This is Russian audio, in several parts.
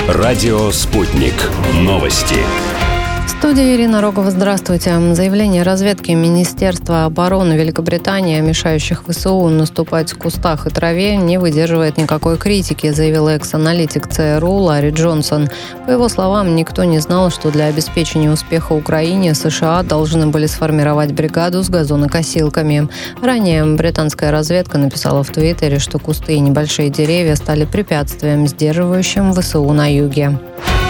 Радио «Спутник». Новости. В студии Ирина Рогова. Здравствуйте. Заявление разведки Министерства обороны Великобритании о мешающих ВСУ наступать в кустах и траве не выдерживает никакой критики, заявил экс-аналитик ЦРУ Ларри Джонсон. По его словам, никто не знал, что для обеспечения успеха Украине США должны были сформировать бригаду с газонокосилками. Ранее британская разведка написала в Твиттере, что кусты и небольшие деревья стали препятствием, сдерживающим ВСУ на юге.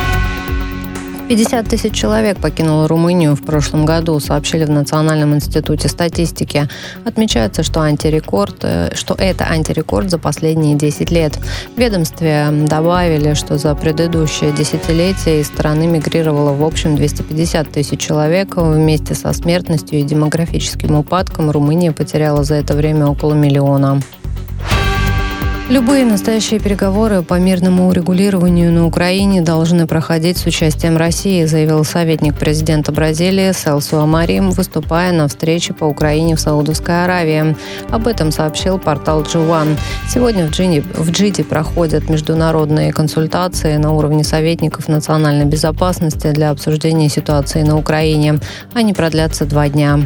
50 тысяч человек покинуло Румынию в прошлом году, сообщили в Национальном институте статистики. Отмечается, что это антирекорд за последние 10 лет. В ведомстве добавили, что за предыдущее десятилетие из страны мигрировало в общем 250 тысяч человек. Вместе со смертностью и демографическим упадком Румыния потеряла за это время около миллиона. Любые настоящие переговоры по мирному урегулированию на Украине должны проходить с участием России, заявил советник президента Бразилии Селсу Амарим, выступая на встрече по Украине в Саудовской Аравии. Об этом сообщил портал G1. Сегодня в Джиде проходят международные консультации на уровне советников национальной безопасности для обсуждения ситуации на Украине. Они продлятся 2 дня.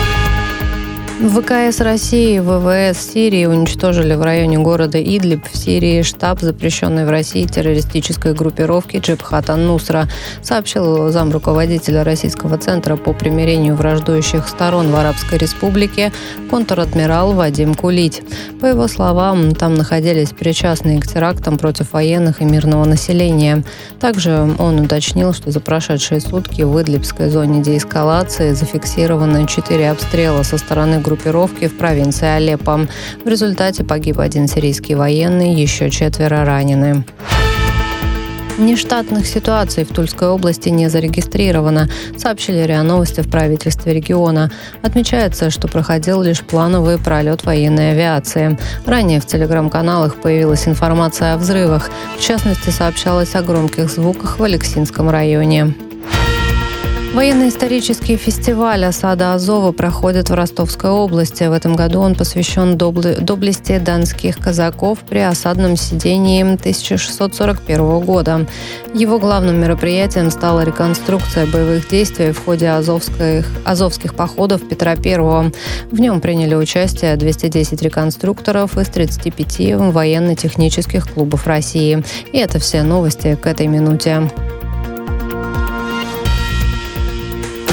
ВКС России и ВВС Сирии уничтожили в районе города Идлиб в Сирии штаб запрещенной в России террористической группировки Джебхат ан-Нусра, сообщил замруководителя Российского центра по примирению враждующих сторон в Арабской Республике контр-адмирал Вадим Кулить. По его словам, там находились причастные к терактам против военных и мирного населения. Также он уточнил, что за прошедшие сутки в Идлибской зоне деэскалации зафиксированы 4 обстрела со стороны группировки в провинции Алеппо. В результате погиб 1 сирийский военный, еще 4 ранены. Нештатных ситуаций в Тульской области не зарегистрировано, сообщили РИА Новости в правительстве региона. Отмечается, что проходил лишь плановый пролет военной авиации. Ранее в телеграм-каналах появилась информация о взрывах. В частности, сообщалось о громких звуках в Алексинском районе. Военно-исторический фестиваль «Осада Азова» проходит в Ростовской области. В этом году он посвящен доблести донских казаков при осадном сидении 1641 года. Его главным мероприятием стала реконструкция боевых действий в ходе азовских походов Петра I. В нем приняли участие 210 реконструкторов из 35 военно-технических клубов России. И это все новости к этой минуте.